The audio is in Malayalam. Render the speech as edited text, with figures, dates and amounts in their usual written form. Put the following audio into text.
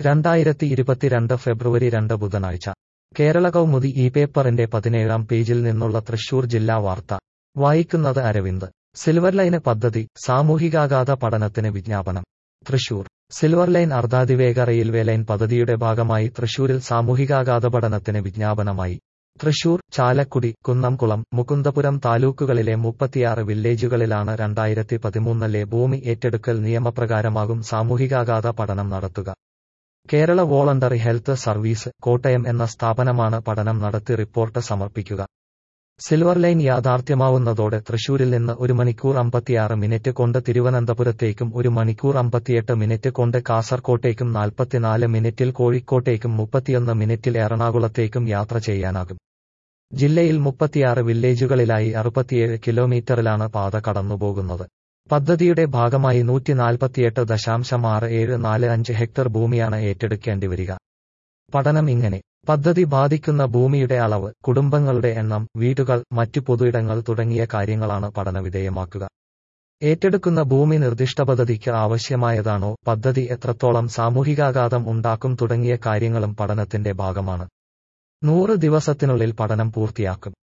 2022 ഫെബ്രുവരി 2 ബുധനാഴ്ച കേരള കൗമുദി ഈ പേപ്പറിന്റെ 17-ാം പേജിൽ നിന്നുള്ള തൃശൂർ ജില്ലാ വാർത്ത വായിക്കുന്നത് അരവിന്ദ്. സിൽവർ ലൈന് പദ്ധതി സാമൂഹികാഘാത പഠനത്തിന് വിജ്ഞാപനം. തൃശൂർ സിൽവർ ലൈൻ അർദ്ധാതിവേഗ റെയിൽവേ ലൈൻ പദ്ധതിയുടെ ഭാഗമായി തൃശൂരിൽ സാമൂഹികാഘാത പഠനത്തിന് വിജ്ഞാപനമായി. തൃശൂർ, ചാലക്കുടി, കുന്നംകുളം, മുകുന്ദപുരം താലൂക്കുകളിലെ 36 വില്ലേജുകളിലാണ് 2013-ലെ ഭൂമി ഏറ്റെടുക്കൽ നിയമപ്രകാരമാകും സാമൂഹികാഘാത പഠനം നടത്തുക. Kerala voluntary health service, Kottayam എന്ന സ്ഥാപനമാണ് പഠനം നടത്തി റിപ്പോർട്ട് സമർപ്പിക്കുക. സിൽവർ ലൈൻ യാഥാർത്ഥ്യമാവുന്നതോടെ തൃശൂരിൽ നിന്ന് 1 മണിക്കൂർ 56 മിനിറ്റ് കൊണ്ട് തിരുവനന്തപുരത്തേക്കും 1 മണിക്കൂർ 58 മിനിറ്റ് കൊണ്ട് കാസർകോട്ടേക്കും 44 മിനിറ്റിൽ കോഴിക്കോട്ടേക്കും 31 മിനിറ്റിൽ എറണാകുളത്തേക്കും യാത്ര ചെയ്യാനാകും. ജില്ലയിൽ 36 വില്ലേജുകളിലായി 67 കിലോമീറ്ററിലാണ് പാത കടന്നുപോകുന്നത്. പദ്ധതിയുടെ ഭാഗമായി 148.6745 ഹെക്ടർ ഭൂമിയാണ് ഏറ്റെടുക്കേണ്ടിവരിക. പഠനം ഇങ്ങനെ: പദ്ധതി ബാധിക്കുന്ന ഭൂമിയുടെ അളവ്, കുടുംബങ്ങളുടെ എണ്ണം, വീടുകൾ, മറ്റു പൊതുയിടങ്ങൾ തുടങ്ങിയ കാര്യങ്ങളാണ് പഠനവിധേയമാക്കുക. ഏറ്റെടുക്കുന്ന ഭൂമി നിർദ്ദിഷ്ട പദ്ധതിക്ക് ആവശ്യമായതാണോ, പദ്ധതി എത്രത്തോളം സാമൂഹികാഘാതം ഉണ്ടാക്കും തുടങ്ങിയ കാര്യങ്ങളും പഠനത്തിന്റെ ഭാഗമാണ്. 100 ദിവസത്തിനുള്ളിൽ പഠനം പൂർത്തിയാക്കും.